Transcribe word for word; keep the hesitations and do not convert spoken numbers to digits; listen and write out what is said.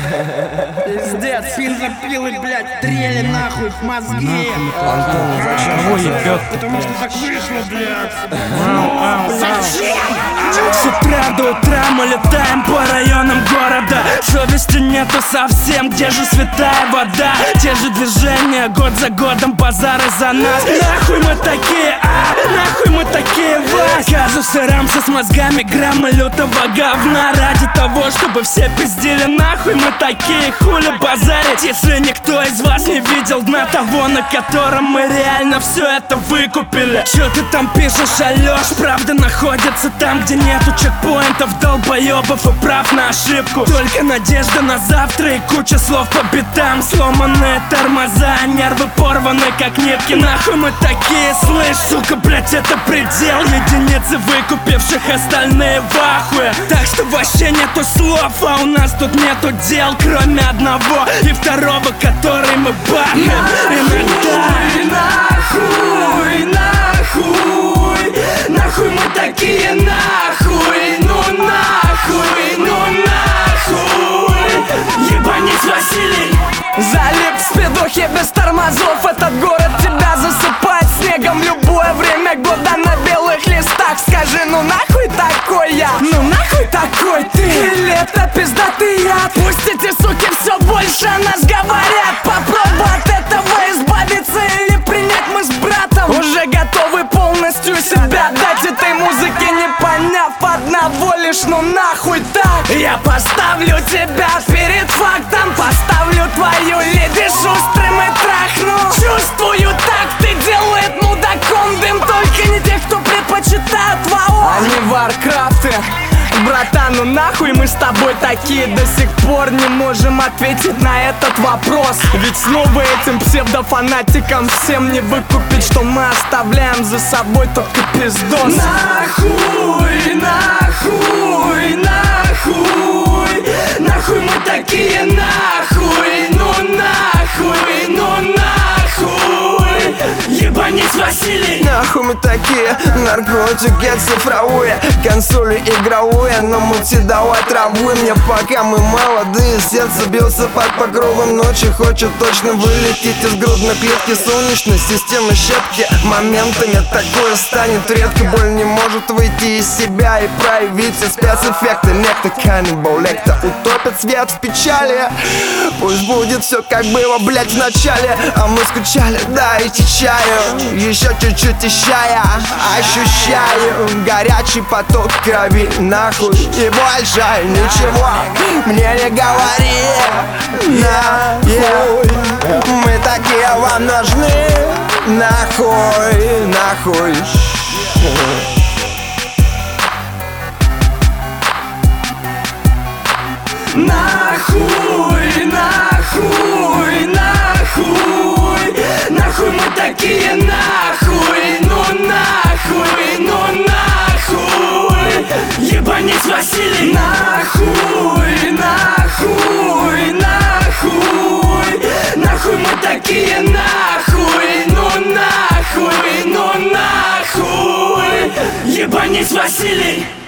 Пиздец, бензопилы, блядь, трели нахуй в мозги. Антон, зачем? Кого ебет? Потому что так вышло, блядь. С утра до утра мы летаем по районам города. Совести нету совсем, где же святая вода? Те же движения, год за годом, базары за нас. Нахуй мы такие, а, нахуй мы такие, вас. Кажется, рамса с мозгами, граммы лютого говна. Ради того, чтобы все пиздили, нахуй мы такие, хули базарить. Если никто из вас не видел дна того, на котором мы реально все это выкупили. Чё ты там пишешь, Алёш? Правда находится там, где нету чекпоинтов, долбоёбов и прав на ошибку. Только надежда на завтра и куча слов по битам. Сломанные тормоза, нервы порваны как нитки. Нахуй мы такие, слышь, сука, блять, это предел. Единицы выкупивших, остальные в ахуе. Так что вообще нету слов, а у нас тут нету дел, кроме одного и второго, который мы бахаем иногда. Нахуй, нахуй, нахуй мы такие, нахуй, ну нахуй, ну нахуй. Ебанись, Василий. Залип в спидухе без тормозов. Этот город тебя засыпает снегом любое время года на белых листах. Скажи, ну нахуй такой я? Ну нахуй такой ты? Или это пиздатый яд? Пусть эти суки все больше о нас говорят. Попробуй от этого избавиться или принять мы с братом. Уже готовы полностью себя дать этой музыке, не поняв одного лишь, ну нахуй так. Я поставлю тебя перед фактом, поставлю твою леди шустрым и трахну. Чувствую, так ты делает мудаком дым, только не тех, кто предпочитает вау, а не варкрафты. Братан, ну нахуй мы с тобой такие, до сих пор не можем ответить на этот вопрос. Ведь снова этим псевдофанатикам всем не выкупить, что мы оставляем за собой только пиздос. Нахуй, нахуй, нахуй, нахуй мы такие, нахуй, ну нахуй, ну нахуй. Ебанись, Василий. Нахуй мы такие, наркотики цифровые, консоли игровые, но мути давай травы мне, пока мы молодые. Сердце бьется под покровом ночи, хочет точно вылететь из грудной клетки солнечной системы щепки. Моментами такое станет редко, боль не может выйти из себя и проявить все спецэффекты. Некто каннибал, лекта утопит свет в печали. Пусть будет все как было, блять, в начале, а мы скучали, дайте чаю, еще чуть-чуть еще я ощущаю горячий поток крови, нахуй, и больше ничего мне не говори. Нахуй, мы такие вам нужны, нахуй, нахуй. Нахуй, нахуй, нахуй, нахуй мы такие, нахуй, ну нахуй, ну нахуй. Ебанись, Василий. Нахуй, нахуй, нахуй, нахуй мы такие, нахуй, ну нахуй, ну нахуй. Ебанись, Василий.